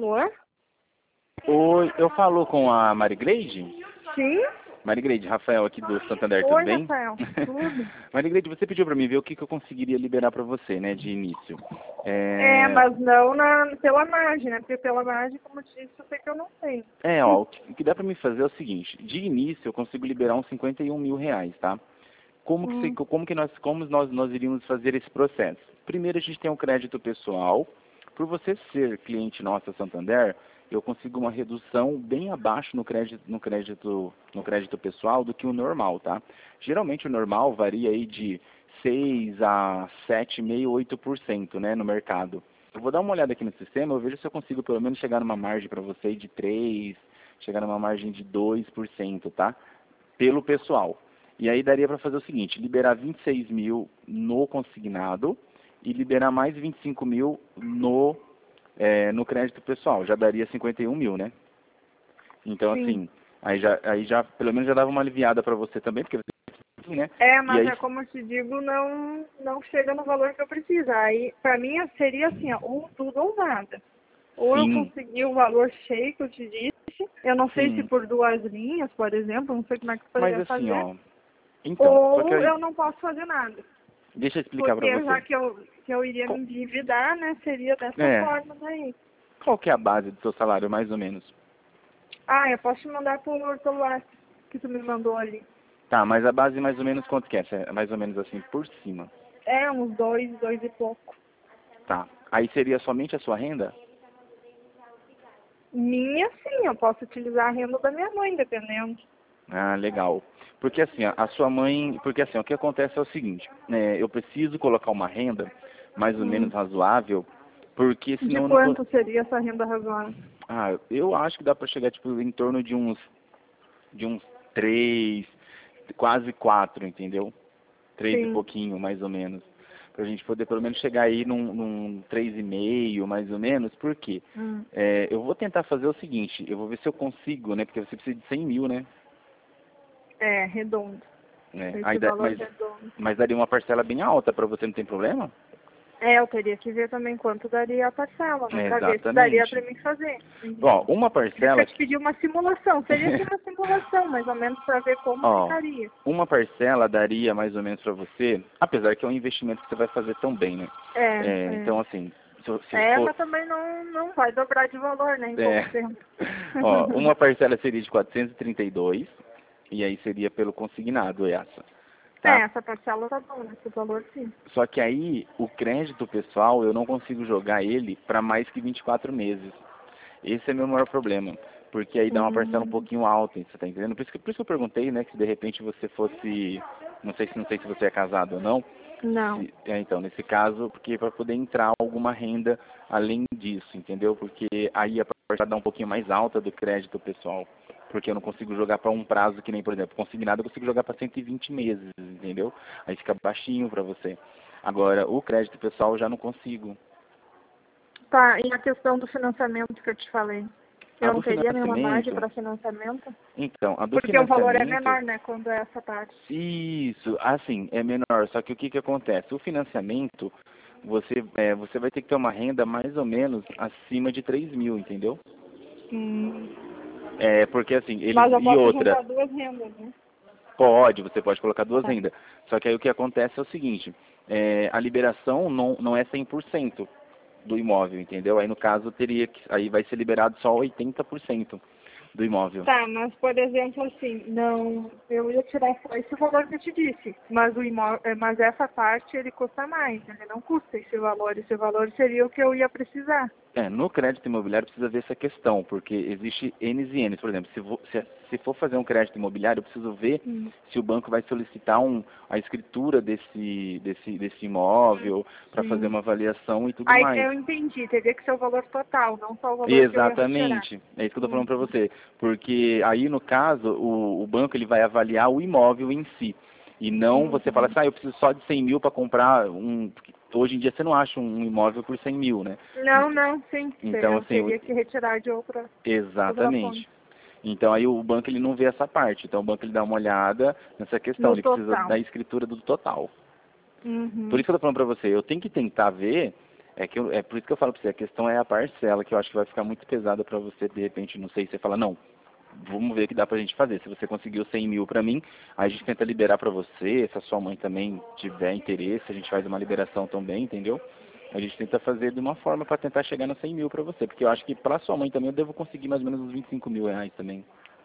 Alô? Oi, eu falo com a Marigrade? Sim? Marigrade, Rafael aqui do Santander, tudo Oi, bem? Rafael. Tudo? Marigrade, você pediu para mim ver o que eu conseguiria liberar para você, né, de início. Mas não pela margem, né? Porque pela margem, como eu disse, eu sei que eu não tenho. Ó, o que dá para me fazer é o seguinte, de início eu consigo liberar uns 51 mil reais, tá? Como nós iríamos fazer esse processo? Primeiro a gente tem um crédito pessoal. Por você ser cliente nossa Santander, eu consigo uma redução bem abaixo no crédito pessoal do que o normal, tá? Geralmente o normal varia aí de 6 a 7,5, 8%, né, no mercado. Eu vou dar uma olhada aqui no sistema, eu vejo se eu consigo pelo menos chegar numa margem para você de 3, chegar numa margem de 2%, tá? Pelo pessoal. E aí daria para fazer o seguinte, liberar 26 mil no consignado e liberar mais 25 mil no crédito pessoal. Já daria 51 mil, né? Então, Sim. assim, aí já pelo menos já dava uma aliviada para você também, porque você, né? Mas E aí, como eu te digo, não chega no valor que eu preciso. Aí, pra mim, seria assim, ó, ou tudo ou nada. Ou eu sim, conseguir o valor cheio que eu te disse, eu não sei se sim. por 2 linhas, por exemplo, não sei como é que Mas poderia assim, fazer, ó, então, só que ou aí, eu não posso fazer nada. deixa eu explicar para Porque já você. que eu iria me Qual, endividar, né, seria dessa é, forma daí. qual que é a base do seu salário, mais ou menos? Eu posso te mandar por celular que tu me mandou ali. Tá, mas a base mais ou menos quanto que é? É mais ou menos assim, por cima. Uns dois e pouco. Tá. Aí seria somente a sua renda? Minha, sim, eu posso utilizar a renda da minha mãe, dependendo. Ah, legal. Porque assim, a sua mãe, porque assim, o que acontece é o seguinte, né, eu preciso colocar uma renda mais ou menos Hum. razoável, porque De senão eu não quanto seria essa renda razoável? eu acho que dá para chegar tipo em torno de uns 3, quase 4, entendeu? 3 e Sim. pouquinho, mais ou menos. Pra gente poder pelo menos chegar aí num 3,5, mais ou menos, por quê? Hum. Eu vou tentar fazer o seguinte, eu vou ver se eu consigo, né? Porque você precisa de 100 mil, né? Redondo. Aí Esse valor redondo. mas daria uma parcela bem alta para você, não tem problema? Eu teria que ver também quanto daria a parcela, né? Pra ver se daria pra Exatamente. mim fazer. Ó, Uhum. uma Por isso que parcela, eu te pedi uma simulação. Seria assim uma simulação, mais ou menos, pra ver como ó, ficaria. uma parcela daria mais ou menos para você, apesar que é um investimento que você vai fazer também, né? Então, assim, se for, Mas também não vai dobrar de valor, né, em pouco é, tempo. ó, uma parcela seria de 432 e aí seria pelo consignado essa, tá? Essa parcela tá bom, esse valor sim. Só que aí o crédito pessoal eu não consigo jogar ele para mais que 24 meses. Esse é meu maior problema, porque aí dá uma parcela um Hum, pouquinho alta, você tá entendendo? Por isso que eu perguntei, né, que se de repente você fosse, não sei se você é casado ou não. não. Então, nesse caso, porque para poder entrar alguma renda além disso, entendeu? Porque aí a parcela dá um pouquinho mais alta do crédito pessoal, porque eu não consigo jogar para um prazo que nem, por exemplo, consignado eu consigo jogar para 120 meses, entendeu? Aí fica baixinho para você. Agora, o crédito pessoal eu já não consigo. Tá, e a questão do financiamento que eu te falei? A Eu do não teria nenhuma margem financiamento, para financiamento? então, a do Porque o valor é financiamento, menor, né, quando é essa parte. isso, assim, é menor. Só que o que que acontece? O financiamento, você vai ter que ter uma renda mais ou menos acima de 3 mil, entendeu? Hum. Porque assim, Mas eu e posso outra, juntar duas rendas, né? você pode colocar duas Tá. rendas. Só que aí o que acontece é o seguinte, a liberação não é 100% do imóvel, entendeu? Aí no caso aí vai ser liberado só 80% do imóvel. Tá, mas por exemplo, assim, não, eu ia tirar só esse valor que eu te disse, mas mas essa parte ele custa mais, ele não custa esse valor seria o que eu ia precisar. No crédito imobiliário precisa ver essa questão, porque existe N's e N's. Por exemplo, se for fazer um crédito imobiliário, eu preciso ver Hum. se o banco vai solicitar a escritura desse imóvel para fazer Sim. uma avaliação e tudo Aí mais. eu entendi, teria que ser o valor total, não só o valor que eu ia retirar. Exatamente, é isso que eu estou falando Hum. para você. Porque aí, no caso, o banco ele vai avaliar o imóvel em si. E não você fala Uhum. assim, eu preciso só de 100 mil para comprar um... Hoje em dia você não acha um imóvel por 100 mil, né? Não, sim, Então, eu assim, teria que retirar de outra fonte. exatamente. Então aí o banco ele não vê essa parte. Então o banco ele dá uma olhada nessa questão, No ele precisa total. da escritura do total. Por Uhum. isso que eu tô falando para você, eu tenho que tentar ver É por isso que eu falo pra você, a questão é a parcela, que eu acho que vai ficar muito pesada pra você, de repente, não sei, você fala, não, vamos ver o que dá pra gente fazer. Se você conseguiu 100 mil pra mim, aí a gente tenta liberar pra você, se a sua mãe também tiver interesse, a gente faz uma liberação também, entendeu? A gente tenta fazer de uma forma pra tentar chegar nos 100 mil pra você, porque eu acho que pra sua mãe também eu devo conseguir mais ou menos uns 25 mil reais também.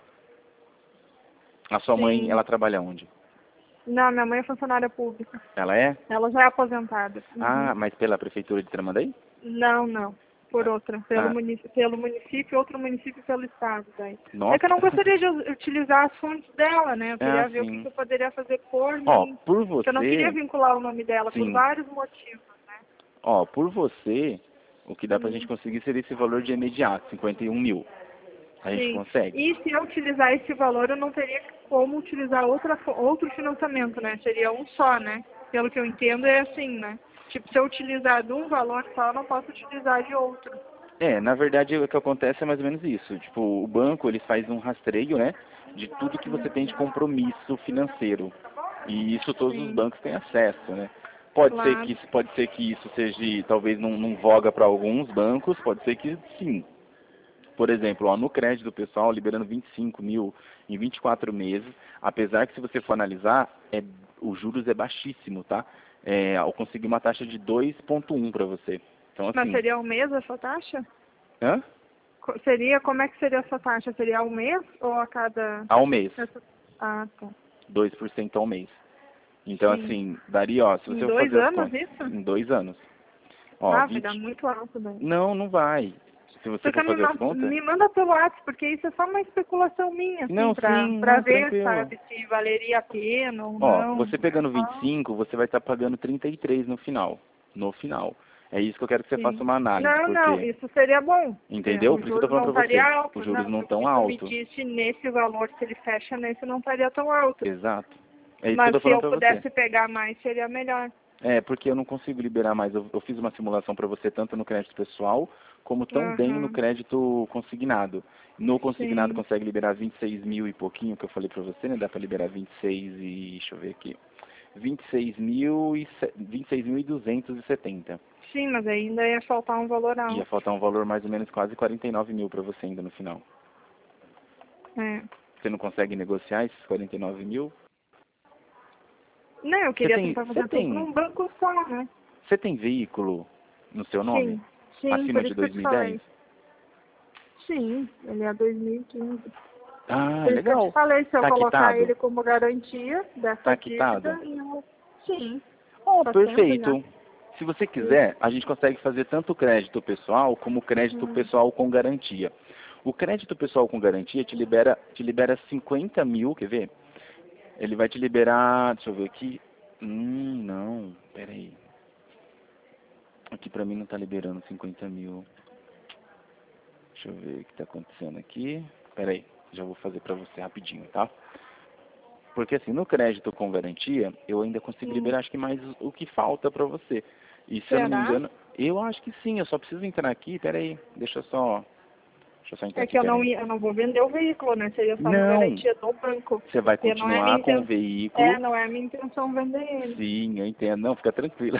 A sua mãe, Sim. ela trabalha onde? Não, minha mãe é funcionária pública. Ela é? Ela já é aposentada. Uhum. Ah, mas pela prefeitura de Tramandaí? Não, não. Por outra. Ah, Pelo município, outro município pelo estado. Daí. É nossa. que eu não gostaria de utilizar as fontes dela, né? Eu Ah, queria ver o que sim. eu poderia fazer por Ó, mim. por Porque eu não queria você, vincular o nome dela por sim. vários motivos, né? Ó, por você, o que dá pra gente Hum, conseguir seria esse valor de imediato, 51 mil. A gente sim. consegue? E se eu utilizar esse valor, eu não teria como utilizar outro financiamento, né? Seria um só, né? Pelo que eu entendo, é assim, né? Tipo, se eu utilizar de um valor só, eu não posso utilizar de outro. É, na verdade o que acontece é mais ou menos isso. Tipo, o banco ele faz um rastreio, né, de tudo que você tem de compromisso financeiro. E isso todos os Sim, bancos têm acesso, né? claro. Pode ser que isso seja talvez não voga para alguns bancos, pode ser que sim. Por exemplo, ó, no crédito pessoal, liberando 25 mil em 24 meses, apesar que se você for analisar, os juros é baixíssimo, tá? Eu consegui uma taxa de 2,1 para você. Então, Mas assim, seria ao mês essa taxa? hã? Como é que seria essa taxa? Seria ao mês ou a cada... Ao mês, Ah, tá. 2% ao mês. Então, Sim. assim, daria, ó, se Em você for dois fazer as anos contas, isso? em 2 anos, ó, Ah, vai dar 20. muito alto daí. Não, não vai. Se você for Porque fazer as contas, me manda pelo WhatsApp, porque isso é só uma especulação minha, assim, não, sim, pra não, ver, tranquilo. sabe, se valeria a pena ou Ó, não. você pegando Ah, 25, você vai estar pagando 33 no final. No final. É isso que eu quero que você faça sim. uma análise, Não, não, porque, isso seria bom. entendeu? O Por isso que eu tô juro não falando pra estaria você. Os alto, juros não. não Porque tão se tu me altos. disse nesse valor, se ele fecha nesse, não estaria tão alto. Exato. É isso que eu Mas tô se falando eu pra você. pudesse pegar mais, seria melhor. É, porque eu não consigo liberar mais. Eu fiz uma simulação para você tanto no crédito pessoal como também no Aham, crédito consignado. No consignado sim. consegue liberar 26 mil e pouquinho, que eu falei para você, né? Dá para liberar 26 e... deixa eu ver aqui. 26.270. Sim, mas ainda ia faltar um valor Ia alto. faltar um valor mais ou menos quase 49 mil para você ainda no final. É. Você não consegue negociar esses 49 mil? Não, eu Você queria tem, tentar você fazer tudo tem, num banco só, né? você tem veículo no seu nome? Sim, sim, Acima por de isso que eu te 2010? falei. Sim, ele é 2015. Ah, Por isso que eu te legal. falei, se eu Tá colocar quitado? ele como garantia Tá dessa quitado? dívida, eu... Sim, Oh, faz tempo já. perfeito. Se você Isso. quiser, a gente consegue fazer tanto crédito pessoal como crédito Hum, pessoal com garantia. O crédito pessoal com garantia te libera 50 mil, quer ver? Ele vai te liberar, deixa eu ver aqui. Não, peraí. Aqui pra mim não tá liberando 50 mil. Deixa eu ver o que tá acontecendo aqui. Peraí, já vou fazer pra você rapidinho, tá? Porque assim, no crédito com garantia, eu ainda consigo hum. liberar acho que mais o que falta pra você. E se eu não me Será? engano, eu acho que sim, eu só preciso entrar aqui, peraí, deixa eu só entrar É aqui, que peraí. eu não vou vender o veículo, né? Seria só uma Não, garantia do banco. você vai Porque não é minha continuar com o intenção. É, veículo. não é minha intenção vender ele. Sim, eu entendo. Não, fica tranquila.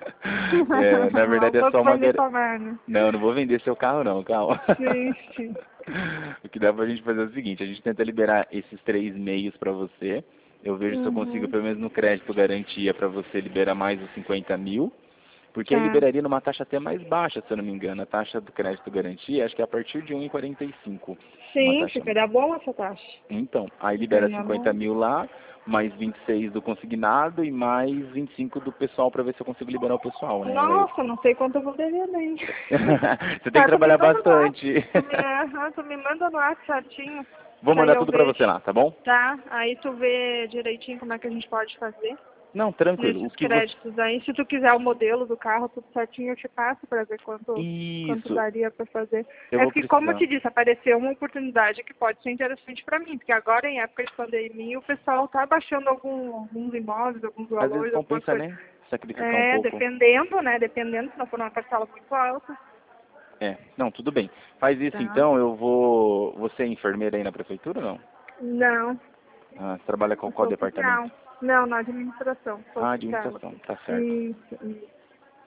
Na O verdade é só banco uma vai me gar... tomar, né? Não, não vou vender seu carro não, calma. Sim, sim. O que dá pra gente fazer é o seguinte, a gente tenta liberar esses 3 meios pra você. Eu vejo se eu consigo, Uhum. pelo menos no crédito, garantia pra você liberar mais os 50 mil. Porque aí Tá. liberaria numa taxa até mais baixa, se eu não me engano. A taxa do crédito garantia, acho que é a partir de 1,45. Uma Sim, taxa. ficaria bom essa taxa. Então, aí libera Ficaria 50 bom. mil lá, mais 26 do consignado e mais 25 do pessoal para ver se eu consigo liberar o pessoal, né? Nossa, não sei quanto eu vou dever nem. Você tem que Tá, tu me trabalhar manda no WhatsApp. bastante. Tu me manda no WhatsApp certinho. Vou Que aí mandar eu tudo para vejo. você lá, tá bom? Tá? Aí tu vê direitinho como é que a gente pode fazer Não, tranquilo. O nesses que você... créditos aí. Se tu quiser o modelo do carro, tudo certinho, eu te passo pra ver quanto Isso, daria pra fazer. eu É vou porque, como eu precisar. te disse, apareceu uma oportunidade que pode ser interessante pra mim. Porque agora, em época de pandemia, o pessoal tá baixando alguns imóveis, alguns Às vezes valores, algumas compensa, coisas. né? Sacrificar um É, pouco. dependendo, né? Dependendo, se não for uma parcela muito alta. É, não, tudo bem. Faz isso Tá? então, eu vou... Você é enfermeira aí na prefeitura ou não? Não, Ah, você trabalha com eu qual sou departamento? oficial. Não, na administração, sou Ah, oficial administração, aqui. tá certo. Isso, isso.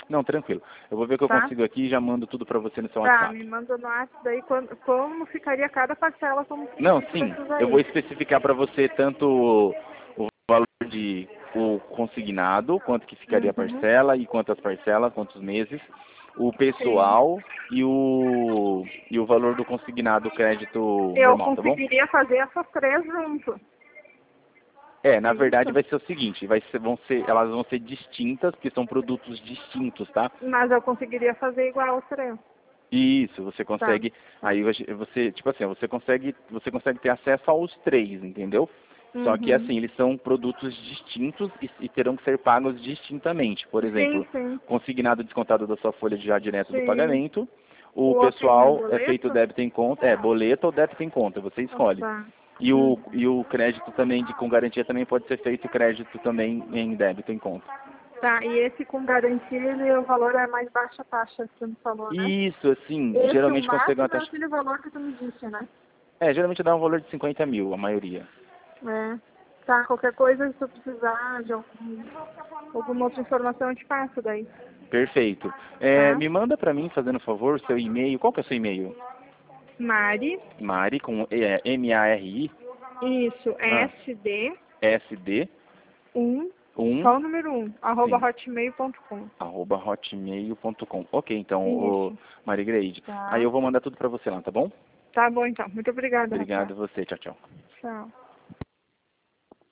Não, tranquilo. Eu vou ver o que eu Tá? consigo aqui e já mando tudo para você no seu Tá, WhatsApp. me manda no WhatsApp daí como ficaria cada parcela, como que Não, fica sim. essas Eu vou aí. especificar para você tanto o valor de o consignado, quanto que ficaria a Uhum. parcela e quantas parcelas, quantos meses, o Sim. pessoal e o valor do consignado crédito Eu normal, tá bom? conseguiria fazer essas três juntos. É, na É verdade isso? vai ser o seguinte, elas vão ser distintas, porque são produtos distintos, tá? Mas eu conseguiria fazer igual as três. Isso, você Tá. consegue, aí você, tipo assim, você consegue ter acesso aos três, entendeu? Só que Uhum. assim, eles são produtos distintos e terão que ser pagos distintamente. Por Sim, exemplo, sim. consignado descontado da sua folha de já direto do Sim. pagamento, o O outro no pessoal é feito boleto? débito em conta, boleto ou débito em conta, você Ah, escolhe. tá. E o crédito também com garantia também pode ser feito crédito também em débito em conta. Tá, e esse com garantia, o valor é mais baixa taxa, que tu me falou, né? Isso, assim, Esse, o geralmente consegue uma máximo é taxa. aquele valor que tu me disse, né? Geralmente dá um valor de 50 mil, a maioria. É. Tá, qualquer coisa, se tu precisar de alguma outra informação, eu te passo daí, Perfeito. tá? Me manda para mim, fazendo favor, seu e-mail. Qual que é o seu e-mail? Mari, Mari, com M-A-R-I, isso, ah, SD, SD, 1, só o número 1, sim, @hotmail.com. @hotmail.com. Ok, então, Isso. Mari Greide. Aí Tá. eu vou mandar tudo para você lá, tá bom? Tá bom, então. Muito obrigada, Rafael. Obrigado a você. Tchau, tchau. Tchau.